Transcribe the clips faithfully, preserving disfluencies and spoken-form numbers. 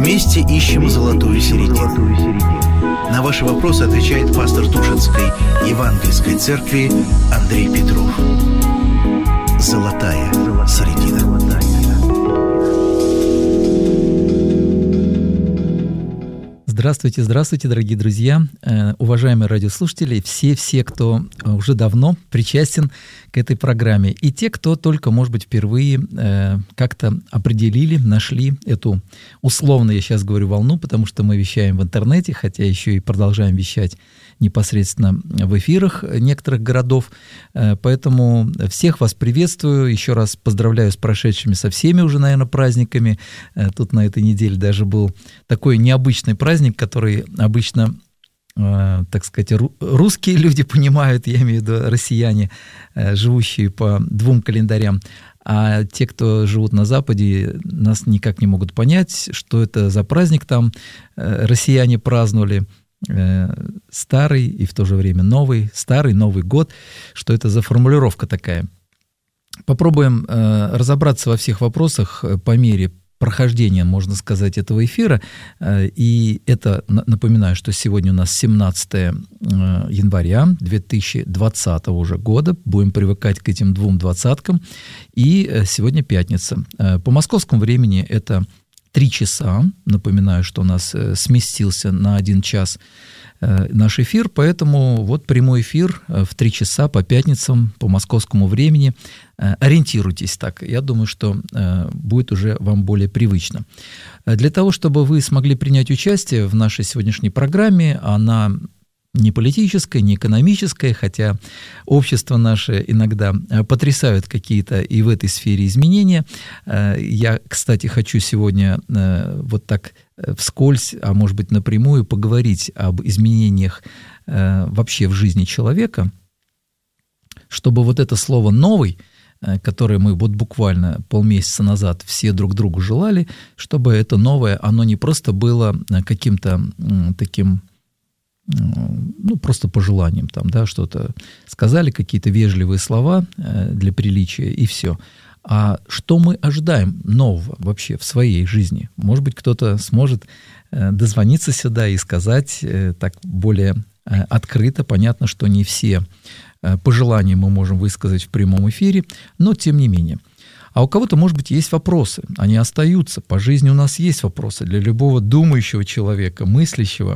Вместе ищем золотую середину. На ваши вопросы отвечает пастор Тушинской Евангельской церкви Андрей Петров. Золотая середина. Здравствуйте, здравствуйте, дорогие друзья, э, уважаемые радиослушатели, все-все, кто уже давно причастен к этой программе, и те, кто только, может быть, впервые э, как-то определили, нашли эту, условно я сейчас говорю, волну, потому что мы вещаем в интернете, хотя еще и продолжаем вещать непосредственно в эфирах некоторых городов, э, поэтому всех вас приветствую, еще раз поздравляю с прошедшими со всеми уже, наверное, праздниками. Э, тут на этой неделе даже был такой необычный праздник, который обычно, э, так сказать, ру- русские люди понимают, я имею в виду россияне, э, живущие по двум календарям, а те, кто живут на Западе, нас никак не могут понять, что это за праздник там э, россияне праздновали, э, старый и в то же время новый, старый Новый год, что это за формулировка такая. Попробуем э, разобраться во всех вопросах по мере прохождения, можно сказать, этого эфира. И это, напоминаю, что сегодня у нас семнадцатое января две тысячи двадцатого уже года. Будем привыкать к этим двум двадцаткам. И сегодня пятница. По московскому времени это три часа. Напоминаю, что у нас сместился на один час наш эфир, поэтому вот прямой эфир в три часа по пятницам по московскому времени. Ориентируйтесь так, я думаю, что будет уже вам более привычно. Для того, чтобы вы смогли принять участие в нашей сегодняшней программе, она не политическая, не экономическая, хотя общество наше иногда потрясают какие-то и в этой сфере изменения. Я, кстати, хочу сегодня вот так вскользь, а может быть напрямую поговорить об изменениях вообще в жизни человека, чтобы вот это слово «новый», которое мы вот буквально полмесяца назад все друг другу желали, чтобы это новое, оно не просто было каким-то таким, ну, просто пожеланием, там, да, что-то сказали, какие-то вежливые слова для приличия, и все. А что мы ожидаем нового вообще в своей жизни? Может быть, кто-то сможет дозвониться сюда и сказать так более открыто. Понятно, что не все пожелания мы можем высказать в прямом эфире, но тем не менее. А у кого-то, может быть, есть вопросы, они остаются. По жизни у нас есть вопросы для любого думающего человека, мыслящего,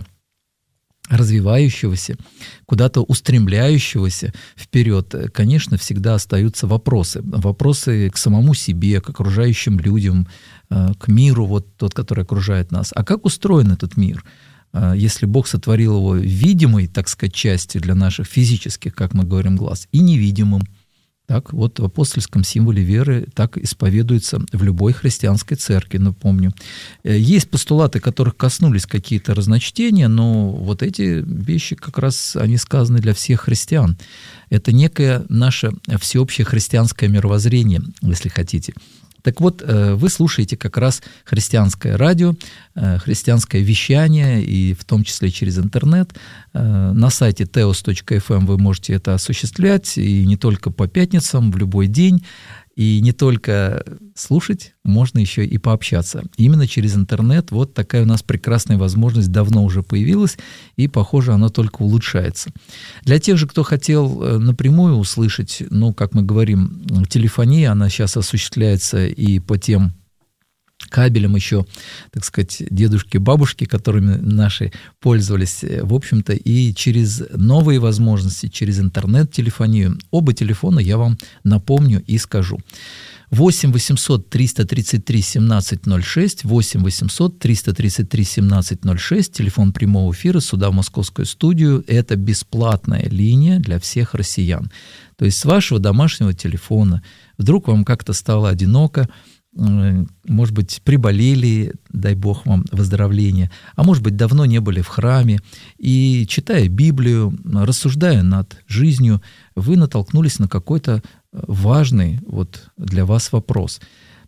развивающегося, куда-то устремляющегося вперед, конечно, всегда остаются вопросы. Вопросы к самому себе, к окружающим людям, к миру, вот тот, который окружает нас. А как устроен этот мир? Если Бог сотворил его видимой, так сказать, частью для наших физических, как мы говорим, глаз, и невидимым, так вот в апостольском символе веры так исповедуется в любой христианской церкви, напомню. Есть постулаты, которых коснулись какие-то разночтения, но вот эти вещи как раз, они сказаны для всех христиан. Это некое наше всеобщее христианское мировоззрение, если хотите. Так вот, вы слушаете как раз христианское радио, христианское вещание, и в том числе через интернет. На сайте теос точка эф эм вы можете это осуществлять, и не только по пятницам, в любой день. И не только слушать, можно еще и пообщаться. Именно через интернет вот такая у нас прекрасная возможность давно уже появилась, и, похоже, она только улучшается. Для тех же, кто хотел напрямую услышать, ну, как мы говорим, телефония, она сейчас осуществляется и по тем кабелям еще, так сказать, дедушки, бабушки, которыми наши пользовались, в общем-то, и через новые возможности, через интернет-телефонию. Оба телефона я вам напомню и скажу. восемь восемьсот триста тридцать три семнадцать ноль шесть, восемь восемьсот триста тридцать три семнадцать ноль шесть, телефон прямого эфира сюда, в московскую студию. Это бесплатная линия для всех россиян. То есть с вашего домашнего телефона вдруг вам как-то стало одиноко, может быть, приболели, дай Бог вам выздоровления, а может быть, давно не были в храме, и, читая Библию, рассуждая над жизнью, вы натолкнулись на какой-то важный вот для вас вопрос.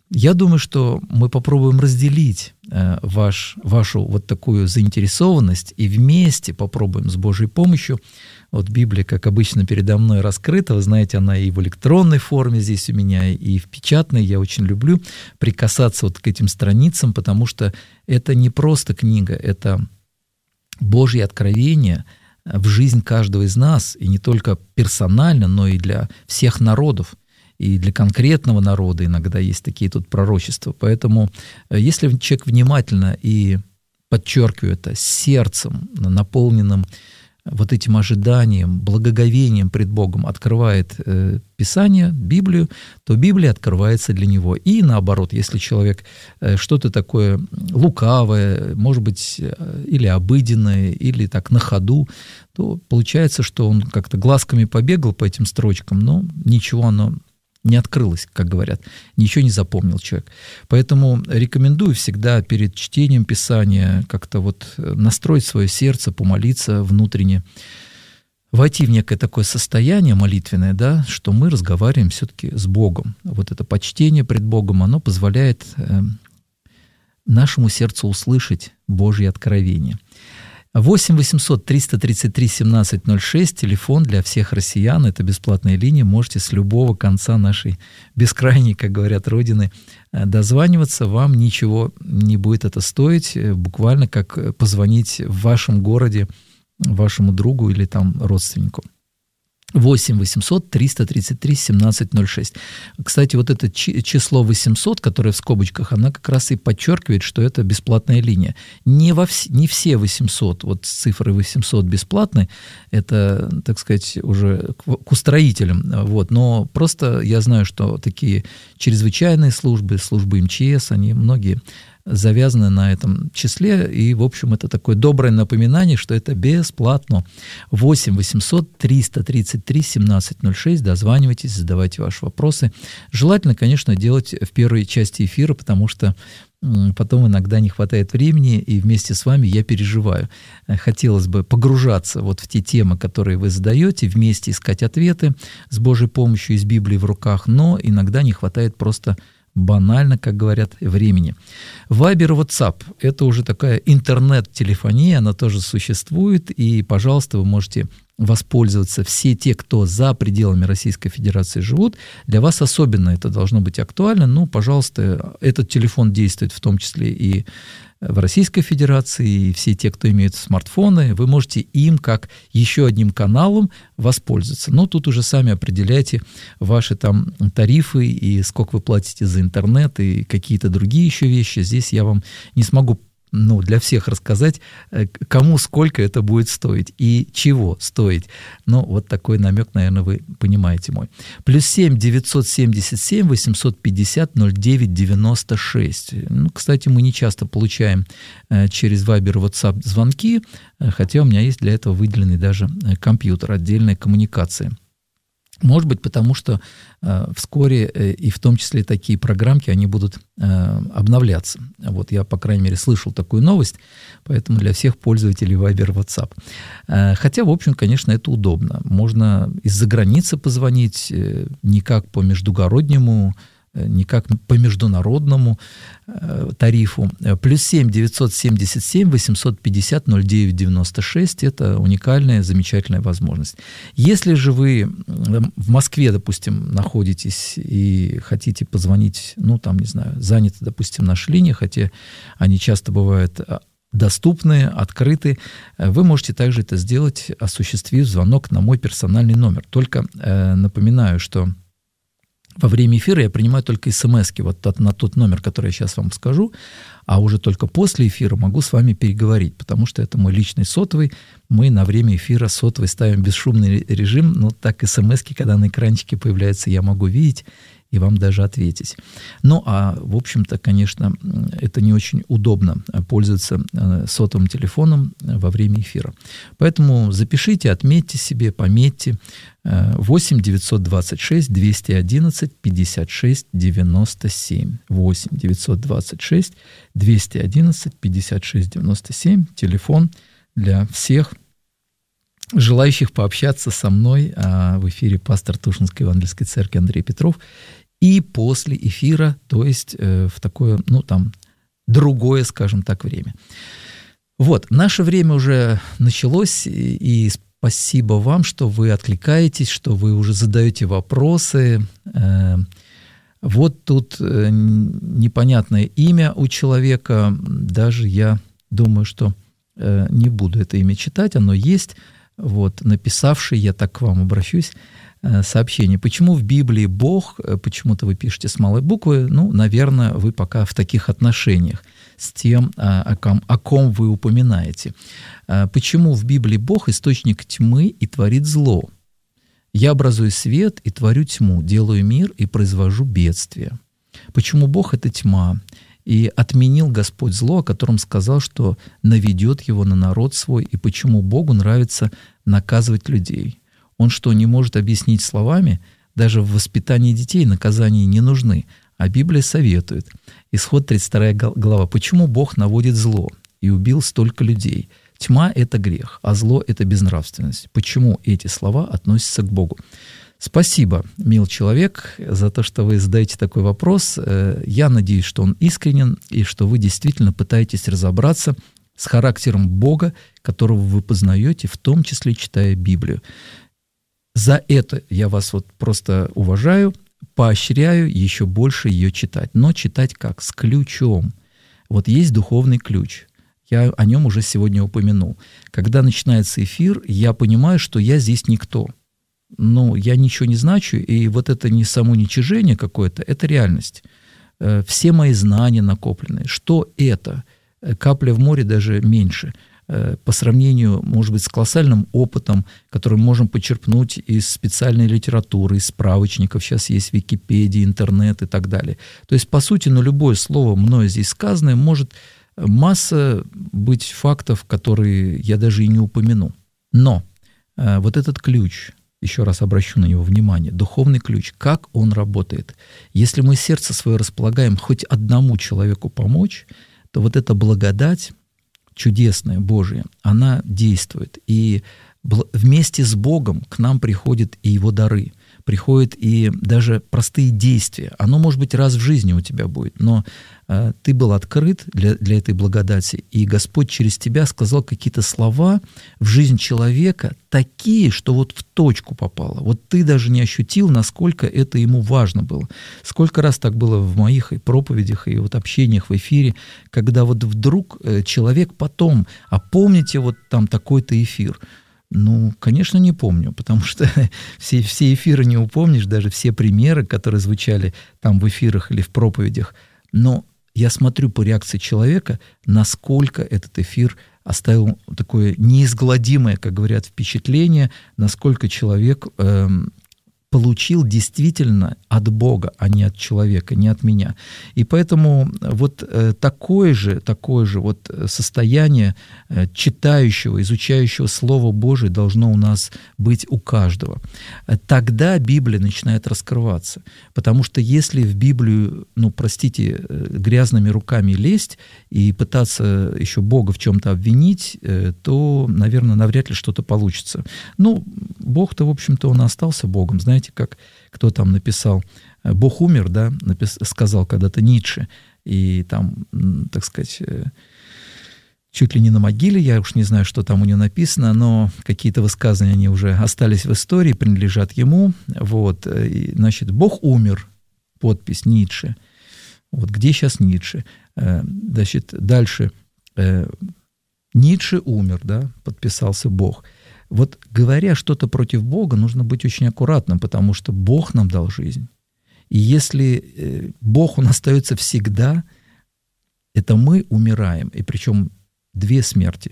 Я думаю, что мы попробуем разделить ваш, вашу вот такую заинтересованность и вместе попробуем с Божьей помощью. Вот Библия, как обычно, передо мной раскрыта. Вы знаете, она и в электронной форме здесь у меня, и в печатной. Я очень люблю прикасаться вот к этим страницам, потому что это не просто книга, это Божье откровение в жизнь каждого из нас, и не только персонально, но и для всех народов. И для конкретного народа иногда есть такие тут пророчества. Поэтому если человек внимательно и, подчеркиваю это, сердцем, наполненным вот этим ожиданием, благоговением пред Богом открывает э, Писание, Библию, то Библия открывается для него. И наоборот, если человек э, что-то такое лукавое, может быть, э, или обыденное, или так на ходу, то получается, что он как-то глазками побегал по этим строчкам, но ничего оно не открылось, как говорят, ничего не запомнил человек. Поэтому рекомендую всегда перед чтением Писания как-то вот настроить свое сердце, помолиться внутренне, войти в некое такое состояние молитвенное, да, что мы разговариваем все-таки с Богом. Вот это почтение пред Богом, оно позволяет э, нашему сердцу услышать Божье откровение. восемь восемьсот триста тридцать три семнадцать ноль шесть, телефон для всех россиян, это бесплатная линия, можете с любого конца нашей бескрайней, как говорят, родины дозваниваться, вам ничего не будет это стоить, буквально как позвонить в вашем городе вашему другу или там родственнику. восемь восемьсот триста тридцать три семнадцать ноль шесть. Кстати, вот это число восемьсот, которое в скобочках, она как раз и подчеркивает, что это бесплатная линия. Не, во вс... не все восемьсот, вот с цифрой восемьсот бесплатны, это, так сказать, уже к устроителям. Вот. Но просто я знаю, что такие чрезвычайные службы, службы эм че эс, они многие завязаны на этом числе, и, в общем, это такое доброе напоминание, что это бесплатно. восемь восемьсот триста тридцать три семнадцать ноль шесть, дозванивайтесь, задавайте ваши вопросы. Желательно, конечно, делать в первой части эфира, потому что потом иногда не хватает времени, и вместе с вами я переживаю. Хотелось бы погружаться вот в те темы, которые вы задаете, вместе искать ответы с Божьей помощью из Библии в руках, но иногда не хватает просто банально, как говорят, времени. Вайбер, WhatsApp – это уже такая интернет-телефония, она тоже существует, и, пожалуйста, вы можете воспользоваться, все те, кто за пределами Российской Федерации живут. Для вас особенно это должно быть актуально. Ну, пожалуйста, этот телефон действует в том числе и в Российской Федерации, и все те, кто имеют смартфоны, вы можете им как еще одним каналом воспользоваться. Но тут уже сами определяйте ваши там тарифы и сколько вы платите за интернет и какие-то другие еще вещи. Здесь я вам не смогу ну, для всех рассказать, кому сколько это будет стоить и чего стоить. Ну, вот такой намек, наверное, вы понимаете мой. Плюс семь девятьсот семьдесят семь восемьсот пятьдесят ноль девять девяносто шесть. Ну, кстати, мы не часто получаем через Viber, WhatsApp звонки, хотя у меня есть для этого выделенный даже компьютер, отдельная коммуникация. Может быть, потому что э, вскоре э, и в том числе такие программки, они будут э, обновляться. Вот я, по крайней мере, слышал такую новость, поэтому для всех пользователей Viber, WhatsApp. Э, хотя, в общем, конечно, это удобно. Можно из-за границы позвонить, э, не как по междугороднему, не как по международному э, тарифу. Плюс семь девятьсот семьдесят семь восемьсот пятьдесят ноль девять девяносто шесть – это уникальная, замечательная возможность. Если же вы в Москве, допустим, находитесь и хотите позвонить, ну, там, не знаю, заняты, допустим, наши линии, хотя они часто бывают доступны, открыты, вы можете также это сделать, осуществив звонок на мой персональный номер. Только э, напоминаю, что во время эфира я принимаю только смс-ки, вот тот, на тот номер, который я сейчас вам скажу, а уже только после эфира могу с вами переговорить, потому что это мой личный сотовый. Мы на время эфира сотовый ставим бесшумный режим, но так смс-ки, когда на экранчике появляются, я могу видеть и вам даже ответить. Ну, а, в общем-то, конечно, это не очень удобно пользоваться сотовым телефоном во время эфира. Поэтому запишите, отметьте себе, пометьте восемь девятьсот двадцать шесть двести одиннадцать пятьдесят шесть девяносто семь. восемь девятьсот двадцать шесть двести одиннадцать пятьдесят шесть девяносто семь. Телефон для всех желающих пообщаться со мной, а в эфире пастор Тушинской Евангельской Церкви Андрей Петров. и после эфира, то есть э, в такое, ну там, другое, скажем так, время. Вот, наше время уже началось, и, и спасибо вам, что вы откликаетесь, что вы уже задаете вопросы. Э, вот тут э, непонятное имя у человека, даже я думаю, что э, не буду это имя читать, оно есть. Вот, написавший, я так к вам обращусь, сообщение. Почему в Библии Бог, почему-то вы пишете с малой буквы, ну, наверное, вы пока в таких отношениях с тем, о ком, о ком вы упоминаете. Почему в Библии Бог источник тьмы и творит зло? Я образую свет и творю тьму, делаю мир и произвожу бедствие. Почему Бог — это тьма? И отменил Господь зло, о котором сказал, что наведет его на народ свой, и почему Богу нравится наказывать людей? Он что, не может объяснить словами? Даже в воспитании детей наказания не нужны, а Библия советует. Исход тридцать вторая глава. Почему Бог наводит зло и убил столько людей? Тьма — это грех, а зло — это безнравственность. Почему эти слова относятся к Богу? Спасибо, мил человек, за то, что вы задаете такой вопрос. Я надеюсь, что он искренен, и что вы действительно пытаетесь разобраться с характером Бога, которого вы познаете, в том числе читая Библию. За это я вас вот просто уважаю, поощряю еще больше ее читать. Но читать как? С ключом. Вот есть духовный ключ. Я о нем уже сегодня упомянул. Когда начинается эфир, я понимаю, что я здесь никто. Ну, я ничего не значу, и вот это не самоуничижение какое-то, это реальность. Все мои знания накопленные. Что это? Капля в море, даже меньше. По сравнению, может быть, с колоссальным опытом, который мы можем почерпнуть из специальной литературы, из справочников, сейчас есть Википедия, интернет и так далее. То есть, по сути, на любое слово мною здесь сказанное может масса быть фактов, которые я даже и не упомяну. Но вот этот ключ, еще раз обращу на него внимание, духовный ключ, как он работает. Если мы сердце свое располагаем хоть одному человеку помочь, то вот эта благодать, чудесная, Божия, она действует. И вместе с Богом к нам приходят и Его дары, приходят и даже простые действия. Оно, может быть, раз в жизни у тебя будет, но э, ты был открыт для, для этой благодати, и Господь через тебя сказал какие-то слова в жизнь человека, такие, что вот в точку попало. Вот ты даже не ощутил, насколько это ему важно было. Сколько раз так было в моих и проповедях, и вот общениях в эфире, когда вот вдруг человек потом, а помните вот там такой-то эфир? Ну, конечно, не помню, потому что все, все эфиры не упомнишь, даже все примеры, которые звучали там в эфирах или в проповедях. Но я смотрю по реакции человека, насколько этот эфир оставил такое неизгладимое, как говорят, впечатление, насколько человек э, получил действительно от Бога, а не от человека, не от меня. И поэтому вот э, такое же, такое же вот состояние э, читающего, изучающего Слово Божие должно у нас быть у каждого. Тогда Библия начинает раскрываться. Потому что если в Библию, ну, простите, грязными руками лезть и пытаться еще Бога в чем-то обвинить, э, то, наверное, навряд ли что-то получится. Ну, Бог-то, в общем-то, он остался Богом. Знаете, как кто там написал, Бог умер, да, напис, сказал когда-то Ницше, и там, так сказать, чуть ли не на могиле, я уж не знаю, что там у него написано, но какие-то высказывания, они уже остались в истории, принадлежат ему, вот, и, значит, Бог умер, подпись Ницше, вот где сейчас Ницше, значит, дальше, Ницше умер, да, подписался Бог. Вот говоря что-то против Бога, нужно быть очень аккуратным, потому что Бог нам дал жизнь. И если Бог, Он остается всегда, это мы умираем, и причем две смерти.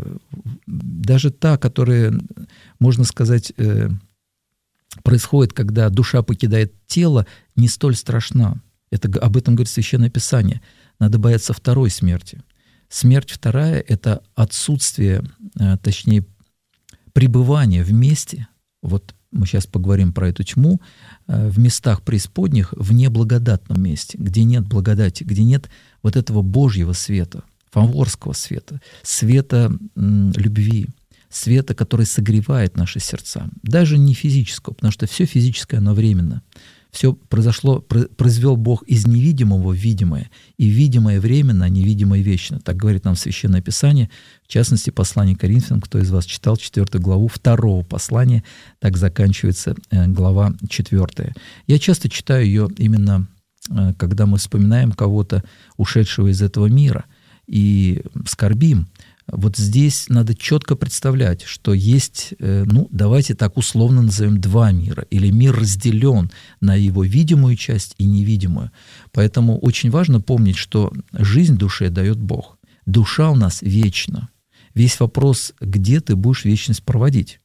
Даже та, которая, можно сказать, происходит, когда душа покидает тело, не столь страшна. Это, об этом говорит Священное Писание. Надо бояться второй смерти. Смерть вторая — это отсутствие, точнее, пребывание вместе, вот мы сейчас поговорим про эту тьму, в местах преисподних, в неблагодатном месте, где нет благодати, где нет вот этого Божьего света, фаворского света, света м, любви, света, который согревает наши сердца. Даже не физического, потому что все физическое, оно временно. Все произошло, произвел Бог из невидимого в видимое, и видимое временно, а невидимое вечно. Так говорит нам Священное Писание, в частности, послание Коринфянам, кто из вас читал четвёртую главу второго послания, так заканчивается глава четвёртая. Я часто читаю ее именно, когда мы вспоминаем кого-то, ушедшего из этого мира, и скорбим. Вот здесь надо четко представлять, что есть, ну, давайте так условно назовем, два мира, или мир разделен на его видимую часть и невидимую. Поэтому очень важно помнить, что жизнь душе дает Бог. Душа у нас вечна. Весь вопрос, где ты будешь вечность проводить.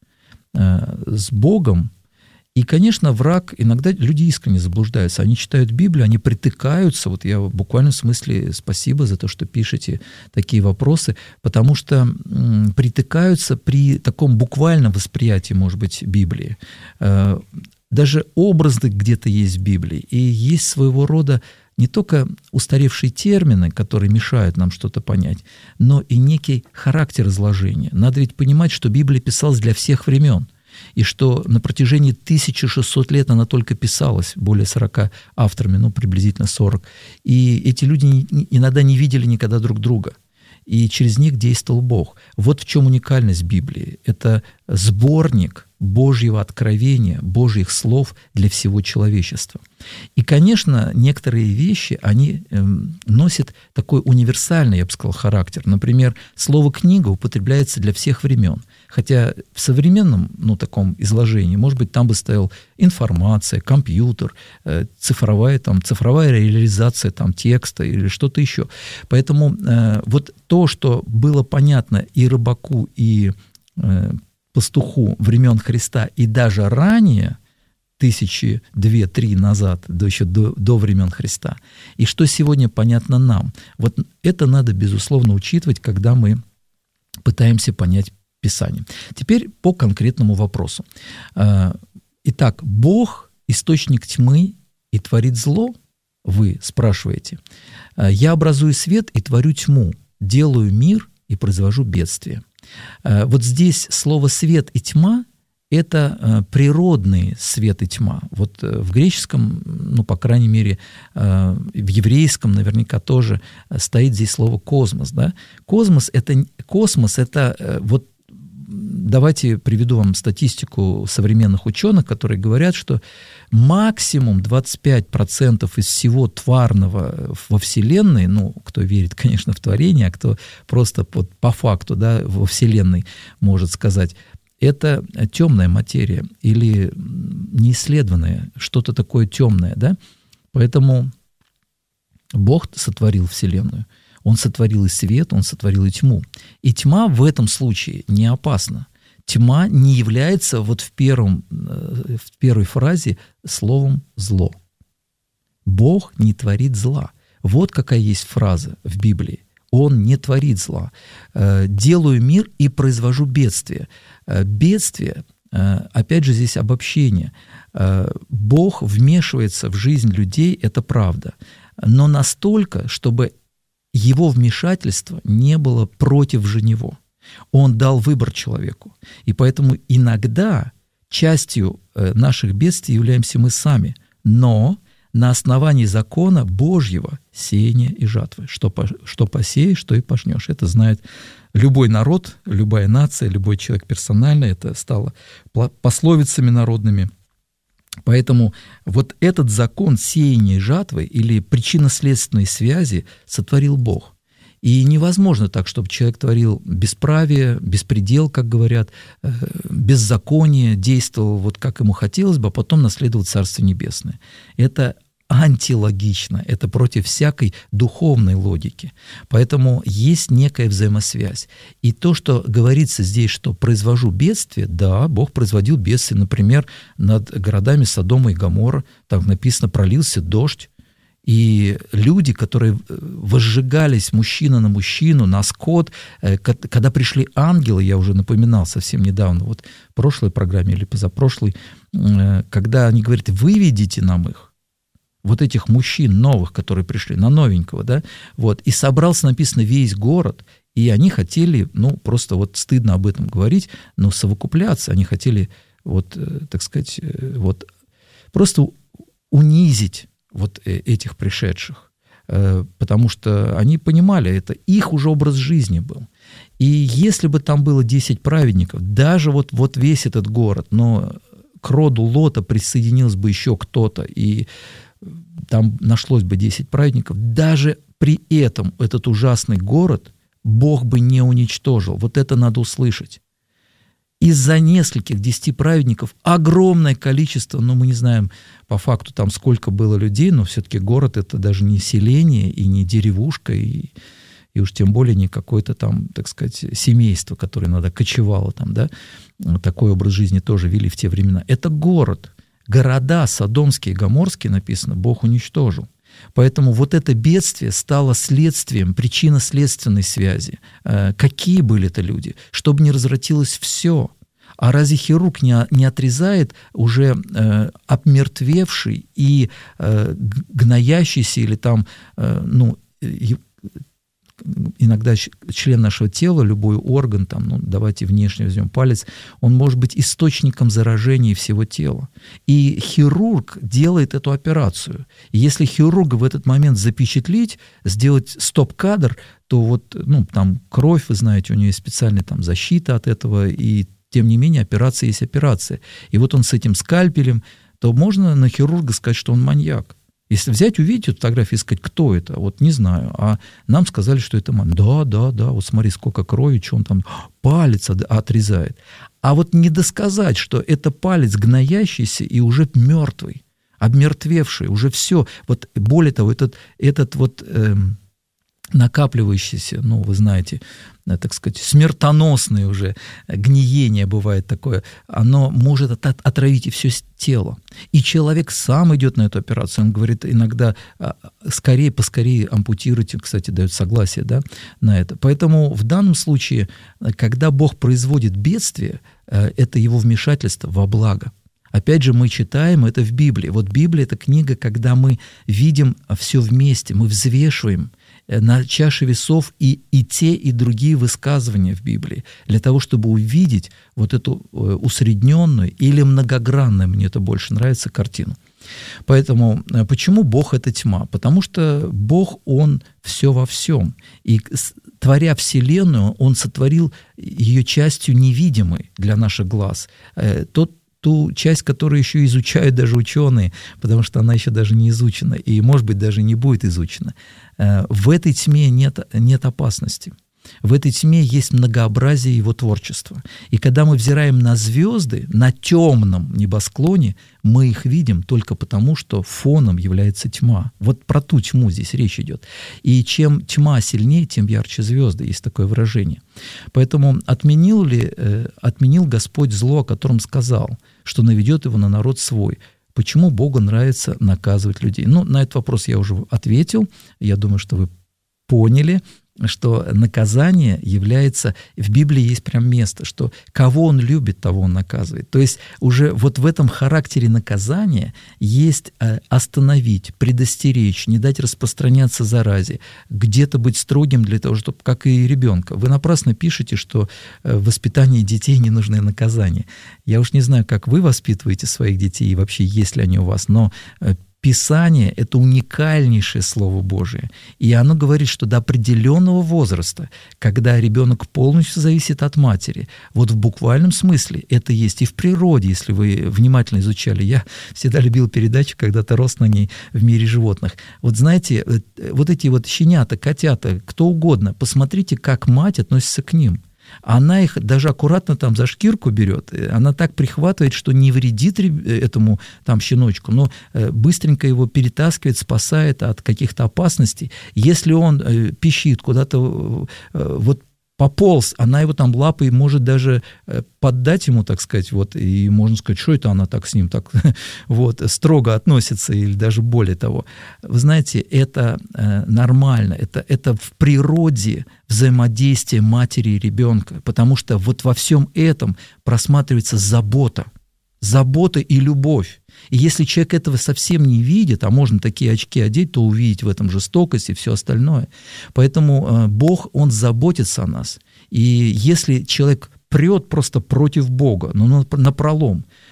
С Богом. И, конечно, враг, иногда люди искренне заблуждаются, они читают Библию, они притыкаются, вот я в буквальном смысле спасибо за то, что пишете такие вопросы, потому что м, притыкаются при таком буквальном восприятии, может быть, Библии. Э, даже образы где-то есть в Библии, и есть своего рода не только устаревшие термины, которые мешают нам что-то понять, но и некий характер изложения. Надо ведь понимать, что Библия писалась для всех времен, и что на протяжении тысячи шестисот лет она только писалась, более сорока авторами, ну, приблизительно сорок. И эти люди иногда не видели никогда друг друга. И через них действовал Бог. Вот в чем уникальность Библии. Это сборник Божьего откровения, Божьих слов для всего человечества. И, конечно, некоторые вещи, они э, носят такой универсальный, я бы сказал, характер. Например, слово «книга» употребляется для всех времен. Хотя в современном, ну, таком изложении, может быть, там бы стоял информация, компьютер, э, цифровая, там, цифровая реализация там, текста или что-то еще. Поэтому э, вот то, что было понятно и рыбаку, и э, пастуху времен Христа, и даже ранее, тысячи две-три назад, до, еще до, до времен Христа, и что сегодня понятно нам, вот это надо, безусловно, учитывать, когда мы пытаемся понять Писание. Теперь по конкретному вопросу. Итак, Бог – источник тьмы и творит зло? Вы спрашиваете. Я образую свет и творю тьму, делаю мир и произвожу бедствие. Вот здесь слово «свет» и «тьма» — это природный свет и тьма. Вот в греческом, ну, по крайней мере, в еврейском наверняка тоже стоит здесь слово «космос». Да? Космос — это, космос — это вот, давайте приведу вам статистику современных ученых, которые говорят, что максимум двадцать пять процентов из всего тварного во Вселенной, ну, кто верит, конечно, в творение, а кто просто по, по факту, да, во Вселенной может сказать, это темная материя или неисследованная, что-то такое темное, да? Поэтому Бог сотворил Вселенную. Он сотворил и свет, Он сотворил и тьму. И тьма в этом случае не опасна. Тьма не является вот в, первом, в первой фразе словом «зло». Бог не творит зла. Вот какая есть фраза в Библии. Он не творит зла. «Делаю мир и произвожу бедствие». Бедствие, опять же, здесь обобщение. Бог вмешивается в жизнь людей, это правда. Но настолько, чтобы его вмешательство не было против же него. Он дал выбор человеку. И поэтому иногда частью наших бедствий являемся мы сами, но на основании закона Божьего сеяния и жатвы. Что, по, что посеешь, то и пожнешь. Это знает любой народ, любая нация, любой человек персонально. Это стало пословицами народными. Поэтому вот этот закон сеяния и жатвы или причинно-следственной связи сотворил Бог. И невозможно так, чтобы человек творил бесправие, беспредел, как говорят, беззаконие, действовал вот как ему хотелось бы, а потом наследовал Царство Небесное. Это антилогично, это против всякой духовной логики. Поэтому есть некая взаимосвязь. И то, что говорится здесь, что произвожу бедствие, да, Бог производил бедствие, например, над городами Содома и Гоморра, там написано, пролился дождь, и люди, которые возжигались мужчина на мужчину, на скот, когда пришли ангелы, я уже напоминал совсем недавно, вот в прошлой программе или позапрошлой, когда они говорят, выведите нам их, вот этих мужчин новых, которые пришли, на новенького, да, вот, и собрался, написано, весь город, и они хотели, ну, просто вот стыдно об этом говорить, но совокупляться, они хотели, вот, так сказать, вот, просто унизить вот этих пришедших, потому что они понимали, это их уже образ жизни был. И если бы там было десять праведников, даже вот, вот весь этот город, но к роду Лота присоединился бы еще кто-то, и там нашлось бы десять праведников, даже при этом этот ужасный город Бог бы не уничтожил. Вот это надо услышать. Из-за нескольких десяти праведников огромное количество, ну, мы не знаем по факту там сколько было людей, но все-таки город — это даже не селение и не деревушка, и, и уж тем более не какое-то там, так сказать, семейство, которое надо кочевало там, да, такой образ жизни тоже вели в те времена. Это город. Города Содомские и Гоморские, написано, Бог уничтожил. Поэтому вот это бедствие стало следствием, причинно-следственной связи. Какие были это люди? Чтобы не развратилось все. А разве хирург не, не отрезает уже э, обмертвевший и э, гноящийся или там, э, ну, э, иногда член нашего тела, любой орган, там, ну, давайте внешне возьмем палец, он может быть источником заражения всего тела. И хирург делает эту операцию. И если хирурга в этот момент запечатлеть, сделать стоп-кадр, то вот, ну, там кровь, вы знаете, у нее есть специальная там защита от этого, и тем не менее операция есть операция. И вот он с этим скальпелем, то можно на хирурга сказать, что он маньяк. Если взять, увидеть эту фотографию и сказать, кто это, вот не знаю, а нам сказали, что это маньяк. Да, да, да, вот смотри, сколько крови, что он там палец отрезает. А вот не досказать, что это палец гноящийся и уже мертвый, обмертвевший, уже все. Вот более того, этот, этот вот э, накапливающийся, ну, вы знаете, так сказать, смертоносное уже гниение бывает такое, оно может отравить и все тело. И человек сам идет на эту операцию, он говорит иногда, скорее, поскорее ампутируйте, кстати, дает согласие, да, на это. Поэтому в данном случае, когда Бог производит бедствие, это его вмешательство во благо. Опять же, мы читаем это в Библии. Вот Библия — это книга, когда мы видим все вместе, мы взвешиваем на чаше весов и, и те, и другие высказывания в Библии, для того, чтобы увидеть вот эту усредненную или многогранную, мне это больше нравится, картину. Поэтому почему Бог — это тьма? Потому что Бог, Он все во всем. И творя Вселенную, Он сотворил ее частью невидимой для наших глаз. Тот ту часть, которую еще изучают даже ученые, потому что она еще даже не изучена, и, может быть, даже не будет изучена. В этой тьме нет, нет опасности. В этой тьме есть многообразие его творчества. И когда мы взираем на звезды, на темном небосклоне, мы их видим только потому, что фоном является тьма. Вот про ту тьму здесь речь идет. И чем тьма сильнее, тем ярче звезды, есть такое выражение. Поэтому отменил ли, э, отменил Господь зло, о котором сказал, что наведет его на народ свой? Почему Богу нравится наказывать людей? Ну, на этот вопрос я уже ответил. Я думаю, что вы поняли, что наказание является, в Библии есть прям место, что кого он любит, того он наказывает. То есть уже вот в этом характере наказания есть остановить, предостеречь, не дать распространяться заразе, где-то быть строгим для того, чтобы, как и ребенка. Вы напрасно пишете, что в воспитании детей не нужны наказания. Я уж не знаю, как вы воспитываете своих детей и вообще есть ли они у вас, но Писание — это уникальнейшее Слово Божие, и оно говорит, что до определенного возраста, когда ребенок полностью зависит от матери, вот в буквальном смысле это есть и в природе, если вы внимательно изучали. Я всегда любил передачу, когда-то рос на ней, в мире животных. Вот знаете, вот эти вот щенята, котята, кто угодно, посмотрите, как мать относится к ним. Она их даже аккуратно там за шкирку берет, она так прихватывает, что не вредит этому там щеночку, но быстренько его перетаскивает, спасает от каких-то опасностей. Если он пищит куда-то, вот пополз, она его там лапой может даже поддать ему, так сказать, вот, и можно сказать, что это она так с ним так вот, строго относится, или даже более того. Вы знаете, это э, нормально, это, это в природе взаимодействие матери и ребенка, потому что вот во всем этом просматривается забота, забота и любовь. И если человек этого совсем не видит, а можно такие очки одеть, то увидеть в этом жестокость и все остальное. Поэтому э, Бог, Он заботится о нас. И если человек прет просто против Бога, ну, напролом,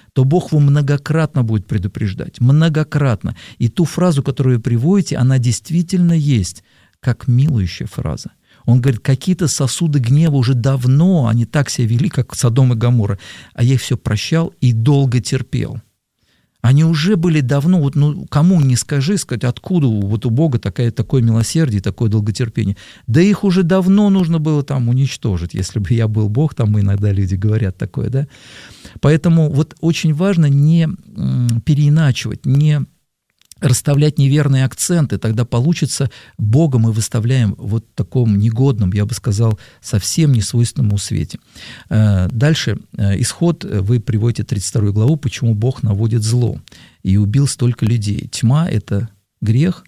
то Бог его многократно будет предупреждать, многократно. И ту фразу, которую вы приводите, она действительно есть, как милующая фраза. Он говорит, какие-то сосуды гнева уже давно, они так себя вели, как Содом и Гоморра, а я их все прощал и долго терпел. Они уже были давно, вот, ну, кому не скажи, сказать, откуда вот у Бога такое, такое милосердие, такое долготерпение. Да их уже давно нужно было там уничтожить, если бы я был Бог, там иногда люди говорят такое, да. Поэтому вот очень важно не переиначивать, не расставлять неверные акценты, тогда получится, Бога мы выставляем вот в таком негодном, я бы сказал, совсем несвойственному свете. Дальше, исход, вы приводите тридцать вторую главу, почему Бог наводит зло и убил столько людей. Тьма — это грех.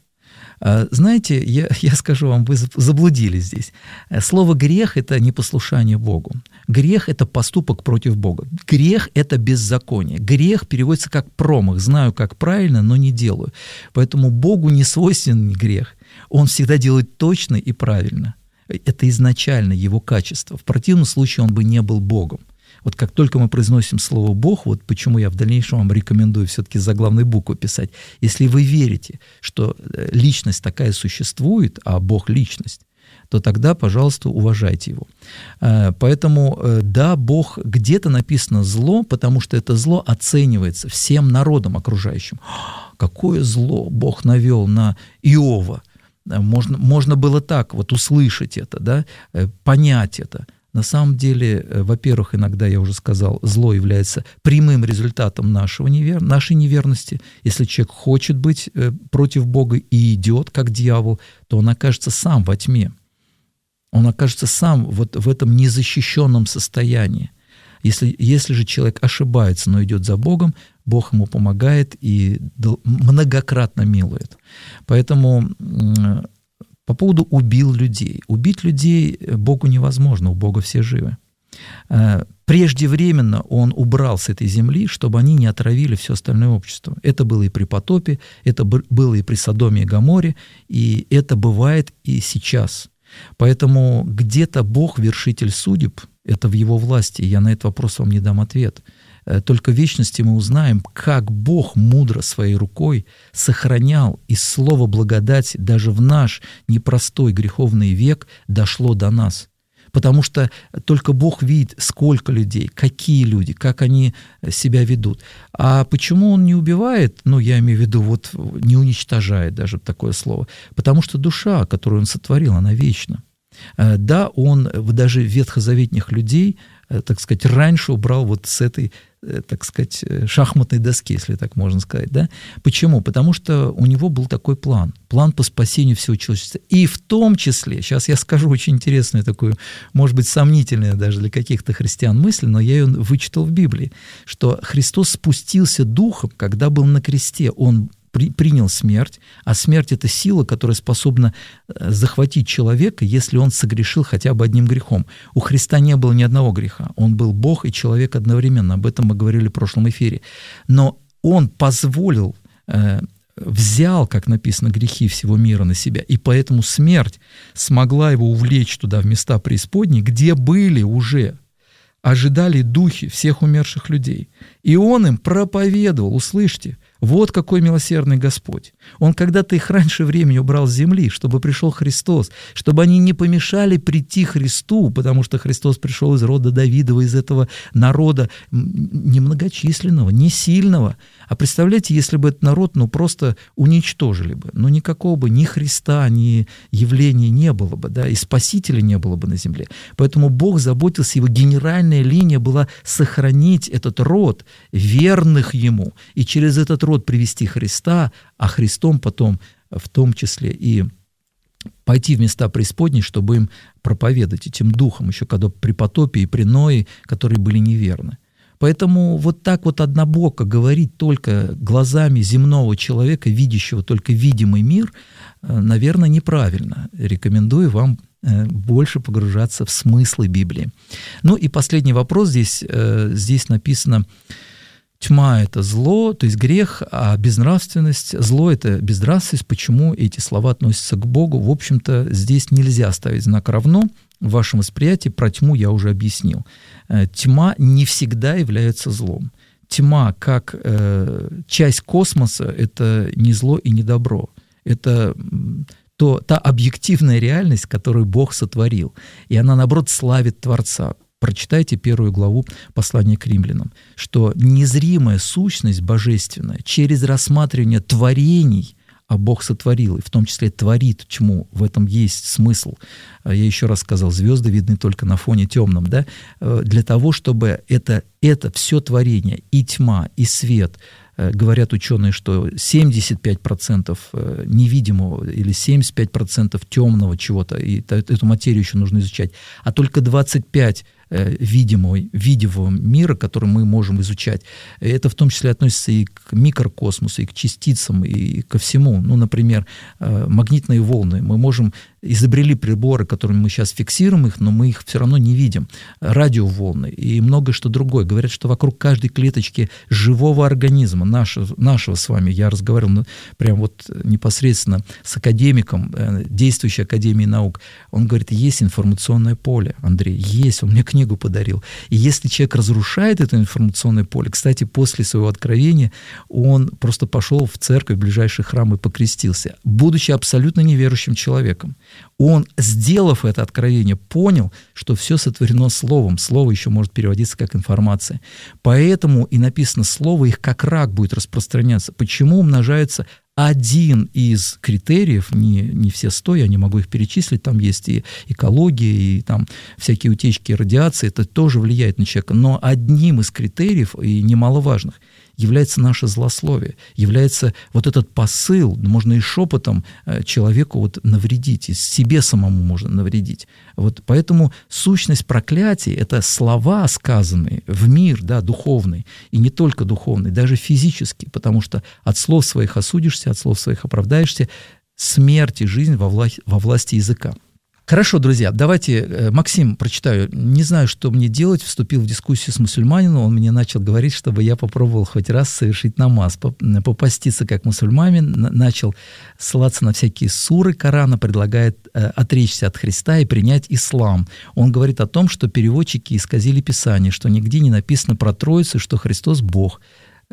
Знаете, я, я скажу вам, вы заблудились здесь. Слово «грех» — это непослушание Богу. Грех — это поступок против Бога. Грех — это беззаконие. Грех переводится как промах. Знаю, как правильно, но не делаю. Поэтому Богу не свойственен грех. Он всегда делает точно и правильно. Это изначально его качество. В противном случае он бы не был Богом. Вот как только мы произносим слово «Бог», вот почему я в дальнейшем вам рекомендую все-таки заглавной буквой писать, если вы верите, что личность такая существует, а Бог — личность, то тогда, пожалуйста, уважайте его. Поэтому, да, Бог, где-то написано «зло», потому что это зло оценивается всем народом окружающим. Какое зло Бог навел на Иова! Можно, можно было так вот услышать это, да, понять это. На самом деле, во-первых, иногда, я уже сказал, зло является прямым результатом нашего невер... нашей неверности. Если человек хочет быть против Бога и идет, как дьявол, то он окажется сам во тьме. Он окажется сам вот в этом незащищенном состоянии. Если, если же человек ошибается, но идет за Богом, Бог ему помогает и многократно милует. Поэтому по поводу «убил людей». Убить людей Богу невозможно, у Бога все живы. Преждевременно Он убрал с этой земли, чтобы они не отравили все остальное общество. Это было и при потопе, это было и при Содоме и Гоморе, и это бывает и сейчас. Поэтому где-то Бог вершитель судеб, это в Его власти, я на этот вопрос вам не дам ответ. Только в вечности мы узнаем, как Бог мудро своей рукой сохранял из слова благодати даже в наш непростой греховный век дошло до нас. Потому что только Бог видит, сколько людей, какие люди, как они себя ведут. А почему Он не убивает, ну, я имею в виду, вот не уничтожает даже такое слово, потому что душа, которую Он сотворил, она вечна. Да, Он даже ветхозаветных людей, так сказать, раньше убрал вот с этой, так сказать, шахматной доски, если так можно сказать. Да? Почему? Потому что у него был такой план, план по спасению всего человечества. И в том числе, сейчас я скажу очень интересную такую, может быть, сомнительную даже для каких-то христиан мысль, но я ее вычитал в Библии, что Христос спустился духом, когда был на кресте. Он При, принял смерть, а смерть — это сила, которая способна захватить человека, если он согрешил хотя бы одним грехом. У Христа не было ни одного греха. Он был Бог и человек одновременно. Об этом мы говорили в прошлом эфире. Но Он позволил, э, взял, как написано, грехи всего мира на себя, и поэтому смерть смогла его увлечь туда, в места преисподней, где были уже, ожидали духи всех умерших людей. И Он им проповедовал, услышьте, вот какой милосердный Господь. Он когда-то их раньше времени убрал с земли, чтобы пришел Христос, чтобы они не помешали прийти Христу, потому что Христос пришел из рода Давидова, из этого народа немногочисленного, не сильного. А представляете, если бы этот народ ну, просто уничтожили бы, ну никакого бы ни Христа, ни явления не было бы, да, и Спасителя не было бы на земле. Поэтому Бог заботился, его генеральная линия была сохранить этот род верных Ему, и через этот род привести Христа, а Христом потом в том числе и пойти в места преисподней, чтобы им проповедать этим духом, еще когда при потопе и при Ное, которые были неверны. Поэтому вот так вот однобоко говорить только глазами земного человека, видящего только видимый мир, наверное, неправильно. Рекомендую вам больше погружаться в смыслы Библии. Ну и последний вопрос здесь, здесь написано: тьма — это зло, то есть грех, а безнравственность, зло — это безнравственность. Почему эти слова относятся к Богу? В общем-то, здесь нельзя ставить знак «равно». В вашем восприятии про тьму я уже объяснил. Тьма не всегда является злом. тьма как э, часть космоса — это не зло и не добро. Это то, та объективная реальность, которую Бог сотворил. И она, наоборот, славит Творца. Прочитайте первую главу послания к римлянам, что незримая сущность божественная через рассматривание творений, а Бог сотворил, и в том числе творит тьму, в этом есть смысл. Я еще раз сказал, звезды видны только на фоне темном, да? Для того, чтобы это, это все творение, и тьма, и свет, говорят ученые, что семьдесят пять процентов невидимого или семьдесят пять процентов темного чего-то, и эту материю еще нужно изучать, а только двадцать пять процентов видимого, видимого мира, который мы можем изучать. Это в том числе относится и к микрокосмосу, и к частицам, и ко всему. Ну, например, магнитные волны. Мы можем изобрели приборы, которыми мы сейчас фиксируем их, но мы их все равно не видим. Радиоволны и многое что другое. Говорят, что вокруг каждой клеточки живого организма, нашего, нашего с вами, я разговаривал ну, прям вот непосредственно с академиком, действующей Академии наук, он говорит, есть информационное поле, Андрей, есть, он мне книгу подарил. И если человек разрушает это информационное поле, кстати, после своего откровения он просто пошел в церковь, в ближайший храм и покрестился, будучи абсолютно неверующим человеком. Он, сделав это откровение, понял, что все сотворено словом. Слово еще может переводиться как информация. Поэтому и написано, слово их как рак будет распространяться. Почему умножается один из критериев, не, не все сто, я не могу их перечислить, там есть и экология, и там всякие утечки радиации, это тоже влияет на человека. Но одним из критериев, и немаловажных, является наше злословие, является вот этот посыл, можно и шепотом человеку вот навредить, и себе самому можно навредить. Вот поэтому сущность проклятия — это слова, сказанные в мир, да, духовный, и не только духовный, даже физический, потому что от слов своих осудишься, от слов своих оправдаешься, смерть и жизнь во власти, во власти языка. Хорошо, друзья, давайте, Максим, прочитаю. Не знаю, что мне делать. Вступил в дискуссию с мусульманином. Он мне начал говорить, чтобы я попробовал хоть раз совершить намаз, попаститься как мусульманин. Начал ссылаться на всякие суры Корана, предлагает отречься от Христа и принять ислам. Он говорит о том, что переводчики исказили Писание, что нигде не написано про Троицу, что Христос Бог.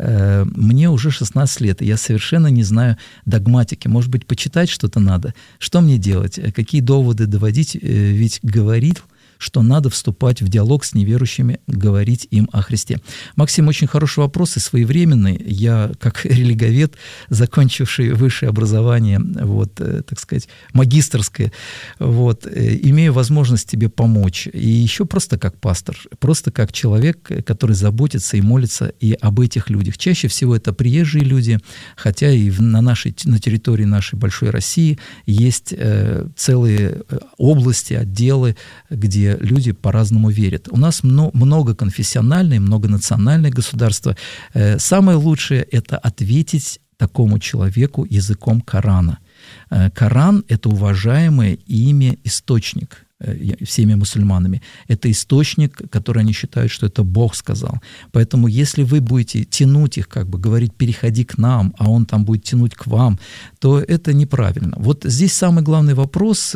Мне уже шестнадцать лет, и я совершенно не знаю догматики. Может быть, почитать что-то надо? Что мне делать? Какие доводы доводить? Ведь говорит, что надо вступать в диалог с неверующими, говорить им о Христе. Максим, очень хороший вопрос и своевременный. Я, как религовед, закончивший высшее образование, вот, так сказать, магистерское, вот, имею возможность тебе помочь. И еще просто как пастор, просто как человек, который заботится и молится и об этих людях. Чаще всего это приезжие люди, хотя и на, нашей, на территории нашей большой России есть э, целые области, отделы, где люди по-разному верят. У нас многоконфессиональное, многонациональное государство. Самое лучшее — это ответить такому человеку языком Корана. Коран — это уважаемое имя, источник всеми мусульманами. Это источник, который они считают, что это Бог сказал. Поэтому если вы будете тянуть их, как бы говорить, переходи к нам, а он там будет тянуть к вам, то это неправильно. Вот здесь самый главный вопрос.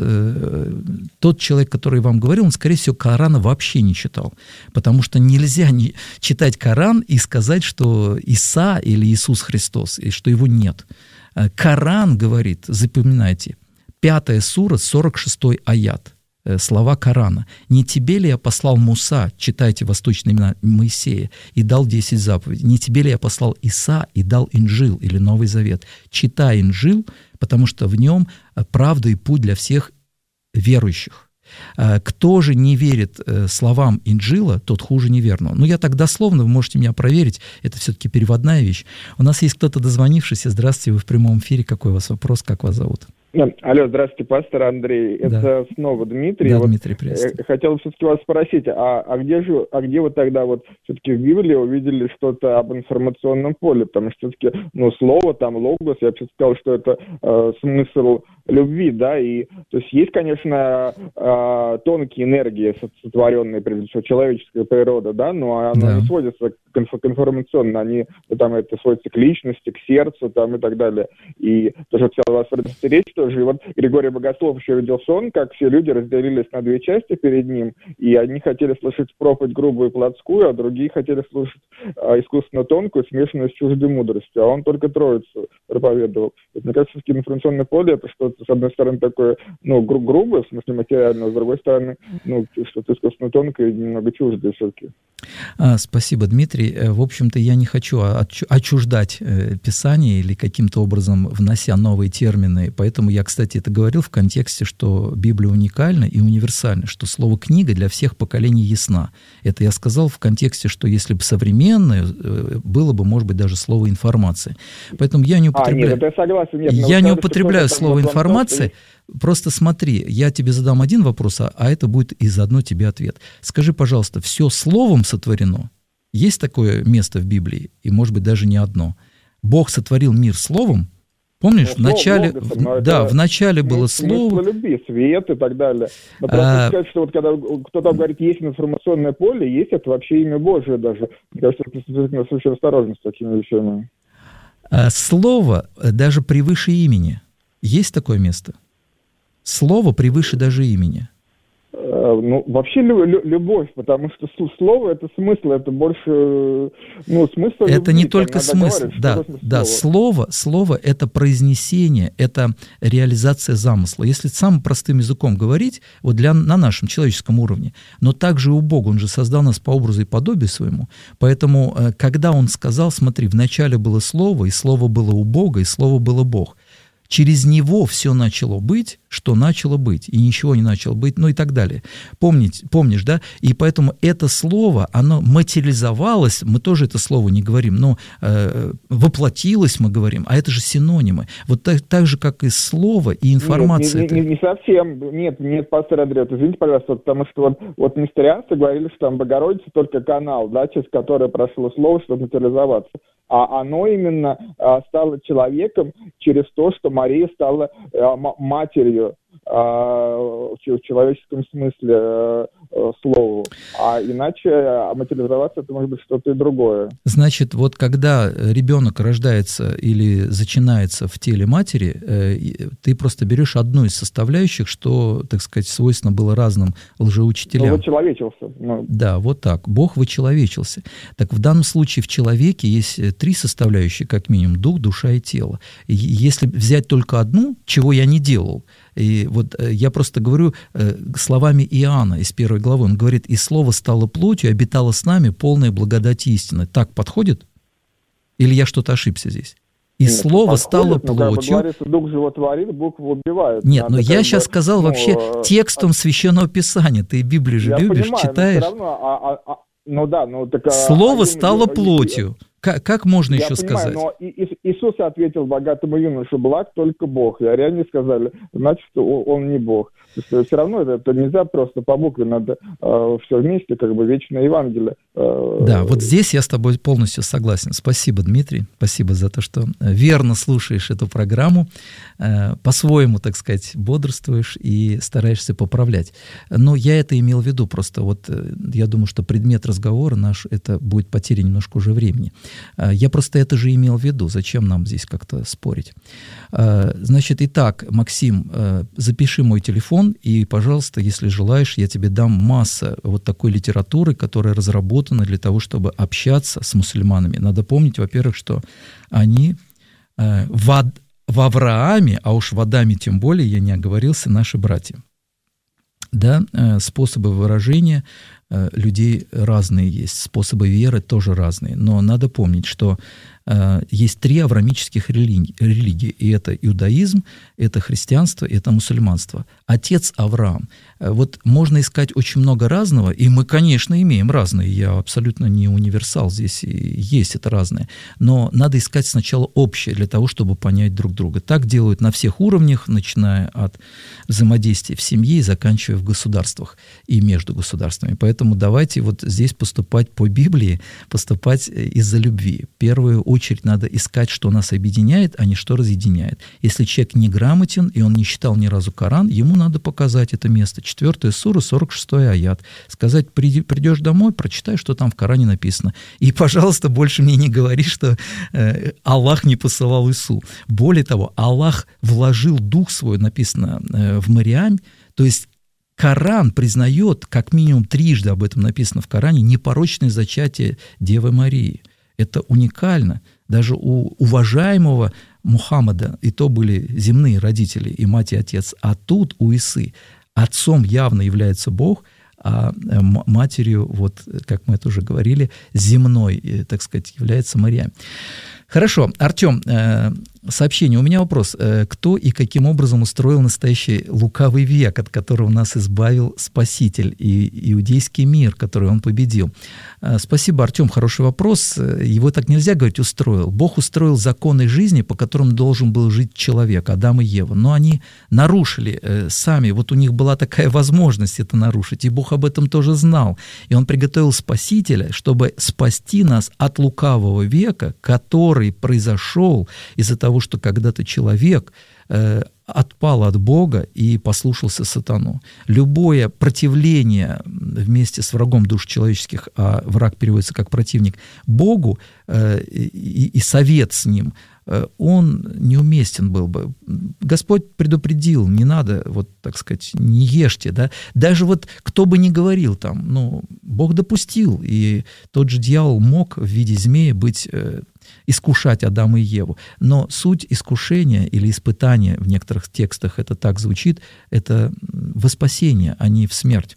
Тот человек, который вам говорил, он, скорее всего, Корана вообще не читал. Потому что нельзя не читать Коран и сказать, что Иса или Иисус Христос, и что его нет. Коран говорит, запоминайте, пятая сура, сорок шестой аят. Слова Корана. «Не тебе ли я послал Муса, читайте восточные имена Моисея, и дал десять заповедей? Не тебе ли я послал Иса и дал Инджил или Новый Завет? Читай Инджил, потому что в нем правда и путь для всех верующих». Кто же не верит словам Инджила, тот хуже неверного. Ну, я так дословно, вы можете меня проверить, это все-таки переводная вещь. У нас есть кто-то дозвонившийся. Здравствуйте, вы в прямом эфире. Какой у вас вопрос, как вас зовут? Алло, здравствуйте, пастор Андрей. Да. Это снова Дмитрий. Да, вот Дмитрий, приветствую. Хотел все-таки вас спросить, а, а где же, а где вы тогда вот все-таки в Библии увидели что-то об информационном поле? Потому что все-таки, ну, слово, там, логос, я бы сказал, что это э, смысл любви, да, и, то есть есть, конечно, э, тонкие энергии, сотворенные, прежде всего, человеческая природа, да, но она да. не сводится к, инф- к информационно, они, там, это сводится к личности, к сердцу, там, и так далее. И тоже хотел вас предостеречь, что тоже. И вот Григорий Богослов еще видел сон, как все люди разделились на две части перед ним, и одни хотели слышать проповедь грубую и плотскую, а другие хотели слушать а, искусственно тонкую, смешанную с чуждой мудростью, а он только троицу проповедовал. Вот, мне кажется, все-таки информационное поле — это что-то, с одной стороны, такое, ну, гру- грубое, в смысле материальное, с другой стороны, ну, что-то искусственно тонкое и немного чуждое все-таки. А, спасибо, Дмитрий. В общем-то, я не хочу отчуждать Писание или каким-то образом внося новые термины. Поэтому я, кстати, это говорил в контексте, что Библия уникальна и универсальна, что слово «книга» для всех поколений ясна. Это я сказал в контексте, что если бы современное, было бы, может быть, даже слово «информация». Поэтому я не употребляю, а, нет, это я согласен. Нет, я не употребляю слово «информация». Просто смотри, я тебе задам один вопрос, а это будет и заодно тебе ответ. Скажи, пожалуйста, все словом сотворено? Есть такое место в Библии? И, может быть, даже не одно. Бог сотворил мир словом? Помнишь, ну, в начале, в, да, в начале было слово... Смысл любви, свет и так далее. Но просто а... сказать, что вот когда кто-то говорит, есть информационное поле, есть это вообще имя Божие даже. Мне кажется, это действительно случай осторожность с такими вещами. А, слово даже превыше имени. Есть такое место? Слово превыше даже имени. Ну, вообще лю- лю- любовь, потому что слово — это смысл, это больше, ну, смысл это любви, не только смысл, да, да, слово, слово — это произнесение, это реализация замысла. Если самым простым языком говорить, вот для, на нашем человеческом уровне, но также у Бога, Он же создал нас по образу и подобию своему, поэтому, когда Он сказал, смотри, вначале было слово, и слово было у Бога, и слово было Бог. Через него все начало быть, что начало быть, и ничего не начало быть, ну и так далее. Помнить, помнишь, да? И поэтому это слово, оно материализовалось, мы тоже это слово не говорим, но э, воплотилось, мы говорим, а это же синонимы. Вот так, так же, как и слово, и информация. Нет, не, не, не совсем, нет, нет, пастор Андрей, извините, пожалуйста, потому что вот, вот несторианцы говорили, что там Богородица только канал, да, через который прошло слово, чтобы материализоваться. А оно именно а, стало человеком через то, что Мария стала а, м- матерью а, в человеческом смысле а, а, слову. А иначе а, материализоваться это может быть что-то и другое. Значит, вот когда ребенок рождается или зачинается в теле матери, э, ты просто берешь одну из составляющих, что, так сказать, свойственно было разным лжеучителям. Ну, вычеловечился. Ну. Да, вот так. Бог вычеловечился. Так в данном случае в человеке есть три составляющие, как минимум, дух, душа и тело. И если взять только одну, чего я не делал, и вот я просто говорю э, словами Иоанна из первой главы, он говорит, «И слово стало плотью, обитало с нами, полное благодати и истины». Так подходит? Или я что-то ошибся здесь? И Нет, слово стало плотью. Говорится, дух животворит, букву убивает. Нет, Надо но я сейчас бы, сказал ну, вообще текстом а... Священного Писания. Ты Библию же я любишь, понимаю, читаешь. Но все равно, а, а, а, ну да, ну так... Слово а, стало а, плотью. Как, как можно я еще понимаю, сказать? Но Иисус ответил богатому юноше, благ только Бог. И ариане сказали, значит, он не Бог. То есть все равно это, это нельзя просто по букве, надо э, все вместе, как бы вечное Евангелие. Э, да, вот здесь я с тобой полностью согласен. Спасибо, Дмитрий, спасибо за то, что верно слушаешь эту программу, э, по-своему, так сказать, бодрствуешь и стараешься поправлять. Но я это имел в виду просто. Вот э, я думаю, что предмет разговора наш, это будет потеря немножко уже времени. Э, я просто это же имел в виду. Зачем нам здесь как-то спорить? Э, значит, итак, Максим, э, запиши мой телефон, и, пожалуйста, если желаешь, я тебе дам массу вот такой литературы, которая разработана для того, чтобы общаться с мусульманами. Надо помнить, во-первых, что они э, в, в Аврааме, а уж в Адаме тем более, я не оговорился, наши братья. Да, э, способы выражения э, людей разные есть, способы веры тоже разные. Но надо помнить, что есть три авраамических религии, религии, и это иудаизм, это христианство, это мусульманство. Отец Авраам. Вот можно искать очень много разного, и мы, конечно, имеем разные, я абсолютно не универсал, здесь есть это разное, но надо искать сначала общее для того, чтобы понять друг друга. Так делают на всех уровнях, начиная от взаимодействия в семье и заканчивая в государствах и между государствами. Поэтому Поэтому давайте вот здесь поступать по Библии, поступать из-за любви. В первую очередь надо искать, что нас объединяет, а не что разъединяет. Если человек неграмотен, и он не читал ни разу Коран, ему надо показать это место. Четвертая сура, сорок шестой аят. Сказать: придешь домой, прочитай, что там в Коране написано. И, пожалуйста, больше мне не говори, что э, Аллах не посылал Ису. Более того, Аллах вложил дух свой, написано, э, в Мариам, то есть Коран признает, как минимум трижды об этом написано в Коране, непорочное зачатие Девы Марии. Это уникально. Даже у уважаемого Мухаммада, и то были земные родители, и мать, и отец, а тут у Исы отцом явно является Бог, а матерью, вот, как мы это уже говорили, земной, так сказать, является Мария. Хорошо, Артем, сообщение. У меня вопрос. Кто и каким образом устроил настоящий лукавый век, от которого нас избавил Спаситель, и иудейский мир, который он победил? Спасибо, Артем, хороший вопрос. Его так нельзя говорить «устроил». Бог устроил законы жизни, по которым должен был жить человек, Адам и Ева. Но они нарушили сами. Вот у них была такая возможность это нарушить, и Бог об этом тоже знал. И Он приготовил Спасителя, чтобы спасти нас от лукавого века, который произошел из-за того, что когда-то человек э, отпал от Бога и послушался сатану. Любое противление вместе с врагом душ человеческих, а враг переводится как противник, Богу э, и, и совет с ним, э, он неуместен был бы. Господь предупредил, не надо, вот, так сказать, не ешьте, да. Даже вот кто бы ни говорил там, ну, Бог допустил, и тот же дьявол мог в виде змеи быть... Э, искушать Адама и Еву. Но суть искушения или испытания, в некоторых текстах это так звучит, это во спасение, а не в смерть.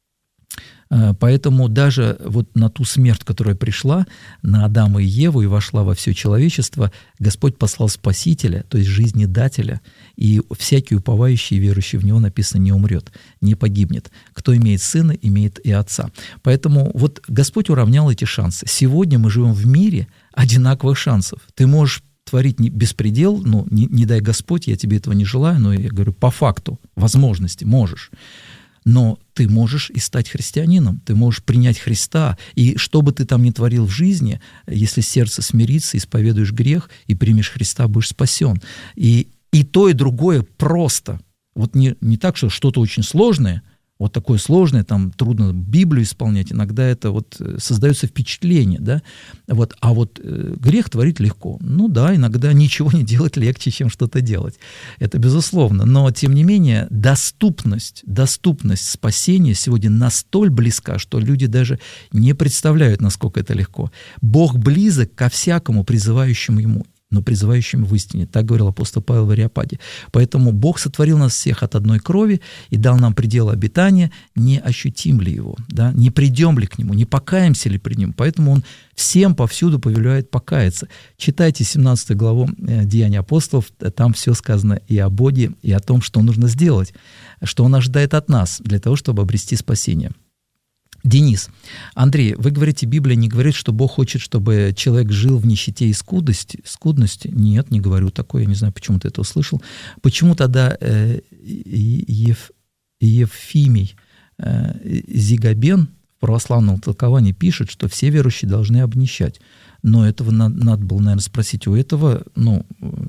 Поэтому даже вот на ту смерть, которая пришла на Адама и Еву и вошла во все человечество, Господь послал Спасителя, то есть жизнедателя, и всякий уповающий и верующий в Него, написано, не умрет, не погибнет. Кто имеет Сына, имеет и Отца. Поэтому вот Господь уравнял эти шансы. Сегодня мы живем в мире одинаковых шансов. Ты можешь творить беспредел, ну, не, не дай Господь, я тебе этого не желаю, но я говорю, по факту, возможности можешь. Но ты можешь и стать христианином, ты можешь принять Христа, и что бы ты там ни творил в жизни, если сердце смирится, исповедуешь грех и примешь Христа, будешь спасен. И, и то, и другое просто. Вот не, не так, что что-то очень сложное, вот такое сложное, там трудно Библию исполнять, иногда это вот создается впечатление, да, вот, а вот э, грех творить легко. Ну да, иногда ничего не делать легче, чем что-то делать, это безусловно, но тем не менее доступность, доступность спасения сегодня настолько близка, что люди даже не представляют, насколько это легко. Бог близок ко всякому призывающему Ему, но призывающим в истине. Так говорил апостол Павел в Ареопаге. Поэтому Бог сотворил нас всех от одной крови и дал нам предел обитания, не ощутим ли его, да? Не придем ли к Нему, не покаемся ли при Нем. Поэтому Он всем повсюду повелевает покаяться. Читайте семнадцатую главу Деяний апостолов, там все сказано и о Боге, и о том, что нужно сделать, что Он ожидает от нас для того, чтобы обрести спасение. Денис, Андрей, вы говорите, Библия не говорит, что Бог хочет, чтобы человек жил в нищете и скудости. скудности. Нет, не говорю такое, я не знаю, почему ты это услышал. Почему тогда э, Ев, Евфимий э, Зигабен в православном толковании пишет, что все верующие должны обнищать? Но этого надо, надо было, наверное, спросить у этого, ну,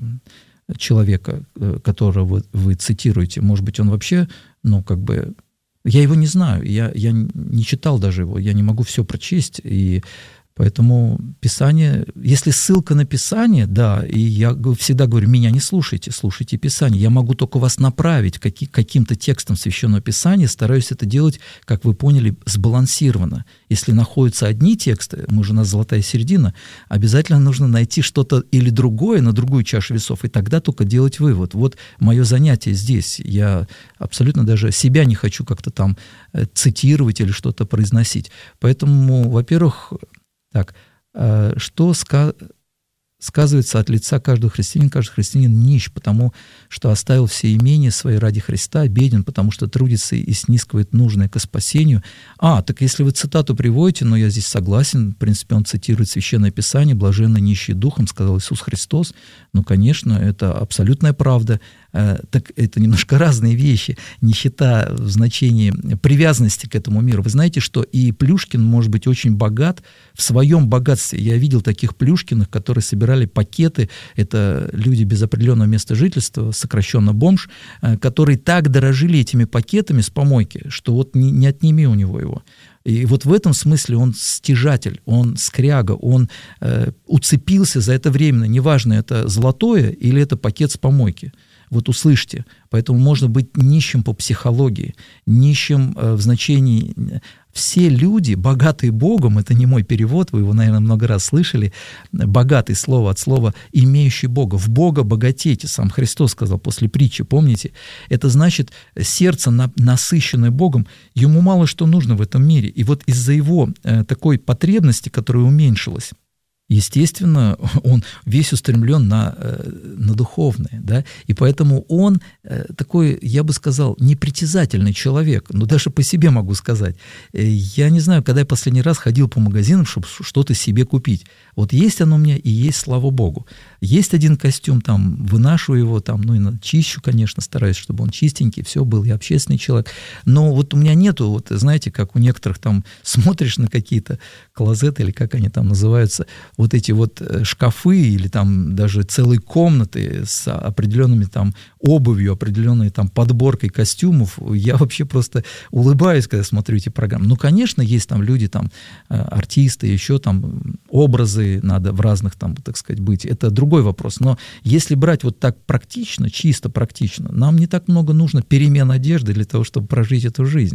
человека, которого вы, вы цитируете. Может быть, он вообще, ну, как бы... Я его не знаю, я, я не читал даже его, я не могу все прочесть, и поэтому Писание, если ссылка на Писание, да, и я всегда говорю, меня не слушайте, слушайте Писание, я могу только вас направить к каким-то текстам Священного Писания, стараюсь это делать, как вы поняли, сбалансированно. Если находятся одни тексты, мы же у нас золотая середина, обязательно нужно найти что-то или другое на другую чашу весов, и тогда только делать вывод. Вот мое занятие здесь, я абсолютно даже себя не хочу как-то там цитировать или что-то произносить. Поэтому, во-первых, так, что ска- сказывается от лица каждого христианина? Каждый христианин нищ, потому что оставил все имения свои ради Христа, беден, потому что трудится и снискивает нужное ко спасению. А, так если вы цитату приводите, но я здесь согласен, в принципе, он цитирует Священное Писание, «Блаженны нищие духом», сказал Иисус Христос. Ну, конечно, это абсолютная правда. Так это немножко разные вещи. Нищета в значении привязанности к этому миру. Вы знаете, что и Плюшкин может быть очень богат в своем богатстве. Я видел таких Плюшкиных, которые собирали пакеты. Это люди без определенного места жительства, сокращенно бомж, которые так дорожили этими пакетами с помойки, что вот не, не отними у него его. И вот в этом смысле он стяжатель, он скряга, он э, уцепился за это временно. Неважно, это золотое или это пакет с помойки. Вот услышьте. Поэтому можно быть нищим по психологии, нищим э, в значении... Все люди, богатые Богом, это не мой перевод, вы его, наверное, много раз слышали, богатый слово от слова «имеющий Бога». В Бога богатейте, сам Христос сказал после притчи, помните? Это значит, сердце, насыщенное Богом, ему мало что нужно в этом мире. И вот из-за его э, такой потребности, которая уменьшилась, естественно, он весь устремлен на, на духовное, да, и поэтому он такой, я бы сказал, непритязательный человек, но даже по себе могу сказать. Я не знаю, когда я последний раз ходил по магазинам, чтобы что-то себе купить. Вот есть оно у меня и есть, слава Богу. Есть один костюм, там, выношу его, там, ну, и чищу, конечно, стараюсь, чтобы он чистенький, все был, я общественный человек. Но вот у меня нету, вот, знаете, как у некоторых там смотришь на какие-то клозеты, или как они там называются, вот эти вот шкафы или там даже целые комнаты с определенными там обувью, определенной там подборкой костюмов, я вообще просто улыбаюсь, когда смотрю эти программы. Ну, конечно, есть там люди, там, артисты, еще там образы надо в разных там, так сказать, быть. Это другой вопрос. Но если брать вот так практично, чисто практично, нам не так много нужно перемен одежды для того, чтобы прожить эту жизнь.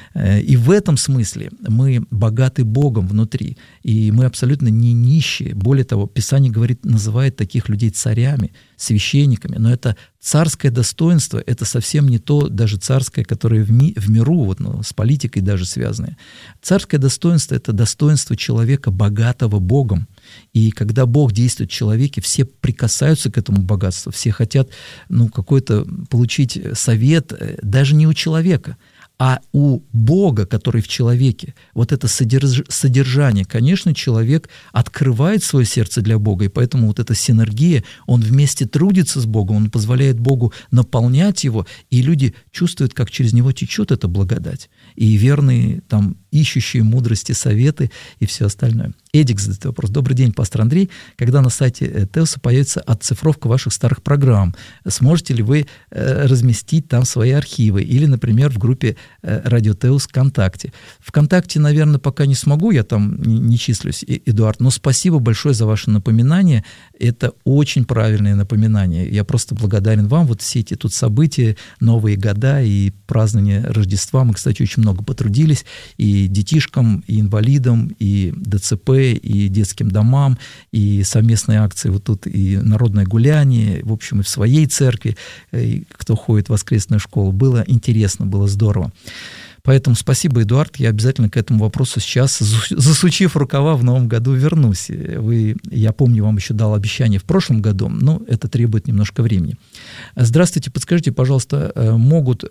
И в этом смысле мы богаты Богом внутри, и мы абсолютно не нищие. Более того, Писание говорит, называет таких людей царями, священниками, но это царское достоинство, это совсем не то, даже царское, которое в, ми, в миру, вот, ну, с политикой даже связанное. Царское достоинство — это достоинство человека, богатого Богом. И когда Бог действует в человеке, все прикасаются к этому богатству, все хотят, ну, какой-то получить совет, даже не у человека, а у Бога, который в человеке. Вот это содерж... содержание. Конечно, человек открывает свое сердце для Бога, и поэтому вот эта синергия, он вместе трудится с Богом, он позволяет Богу наполнять его, и люди чувствуют, как через него течет эта благодать. И верные, там, ищущие мудрости, советы и все остальное. Эдик задает вопрос. Добрый день, пастор Андрей. Когда на сайте Теоса появится отцифровка ваших старых программ, сможете ли вы э, разместить там свои архивы? Или, например, в группе э, Радио Теос ВКонтакте. ВКонтакте, наверное, пока не смогу, я там не, не числюсь, Эдуард, но спасибо большое за ваше напоминание. Это очень правильное напоминание. Я просто благодарен вам. Вот все эти тут события, Новые года и празднование Рождества. Мы, кстати, очень много потрудились. И детишкам, и инвалидам, и ДЦП, и детским домам, и совместные акции вот тут, и народное гуляние, в общем, и в своей церкви, и кто ходит в воскресную школу. Было интересно, было здорово. Поэтому спасибо, Эдуард, я обязательно к этому вопросу сейчас, засучив рукава, в новом году вернусь. Вы, я помню, вам еще дал обещание в прошлом году, но это требует немножко времени. Здравствуйте, подскажите, пожалуйста, могут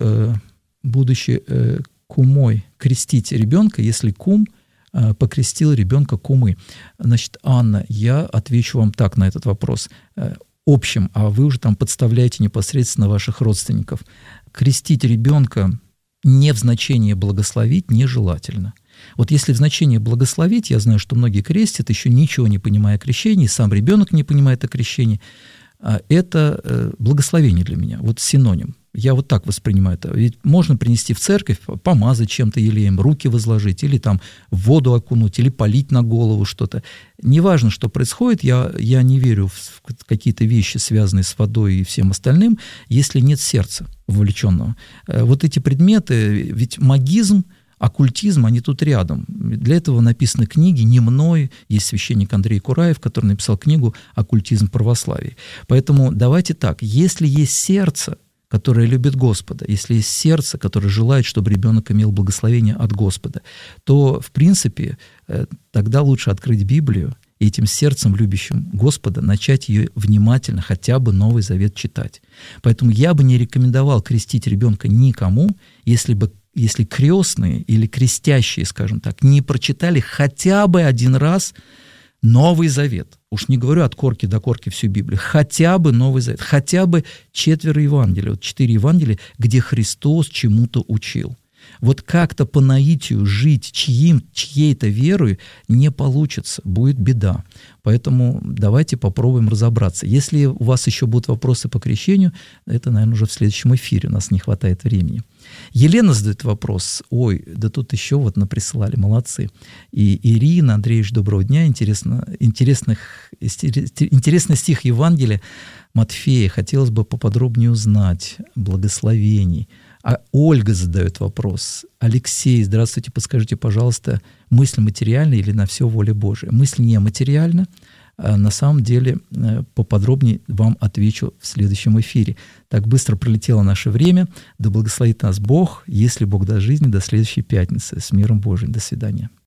будучи кумой крестить ребенка, если кум покрестил ребенка кумы? Значит, Анна, я отвечу вам так на этот вопрос. Общем, а вы уже там подставляете непосредственно ваших родственников. Крестить ребенка не в значении благословить нежелательно. Вот если в значении благословить, я знаю, что многие крестят, еще ничего не понимая о крещении, сам ребенок не понимает о крещении, это благословение для меня, вот синоним. Я вот так воспринимаю это. Ведь можно принести в церковь, помазать чем-то елеем, руки возложить, или там в воду окунуть, или полить на голову что-то. Неважно, что происходит, я, я не верю в какие-то вещи, связанные с водой и всем остальным, если нет сердца вовлеченного. Вот эти предметы, ведь магизм, оккультизм, они тут рядом. Для этого написаны книги не мной, есть священник Андрей Кураев, который написал книгу «Оккультизм православия». Поэтому давайте так, если есть сердце, которое любит Господа, если есть сердце, которое желает, чтобы ребенок имел благословение от Господа, то, в принципе, тогда лучше открыть Библию и этим сердцем, любящим Господа, начать ее внимательно, хотя бы Новый Завет читать. Поэтому я бы не рекомендовал крестить ребенка никому, если бы если крестные или крестящие, скажем так, не прочитали хотя бы один раз Новый Завет, уж не говорю от корки до корки всю Библию, хотя бы Новый Завет, хотя бы четверо Евангелий, вот четыре Евангелия, где Христос чему-то учил. Вот как-то по наитию жить чьим, чьей-то верой не получится, будет беда. Поэтому давайте попробуем разобраться. Если у вас еще будут вопросы по крещению, это, наверное, уже в следующем эфире, у нас не хватает времени. Елена задает вопрос. Ой, да тут еще вот наприсылали, молодцы. И Ирина, Андреевич, доброго дня. Интересно, интересных, интересный стих Евангелия Матфея. Хотелось бы поподробнее узнать. Благословений. А Ольга задает вопрос. Алексей, здравствуйте, подскажите, пожалуйста, мысль материальна или на все воля Божия? Мысль не материальна. А на самом деле поподробнее вам отвечу в следующем эфире. Так быстро пролетело наше время. Да благословит нас Бог, если Бог даст жизни, до следующей пятницы. С миром Божиим. До свидания.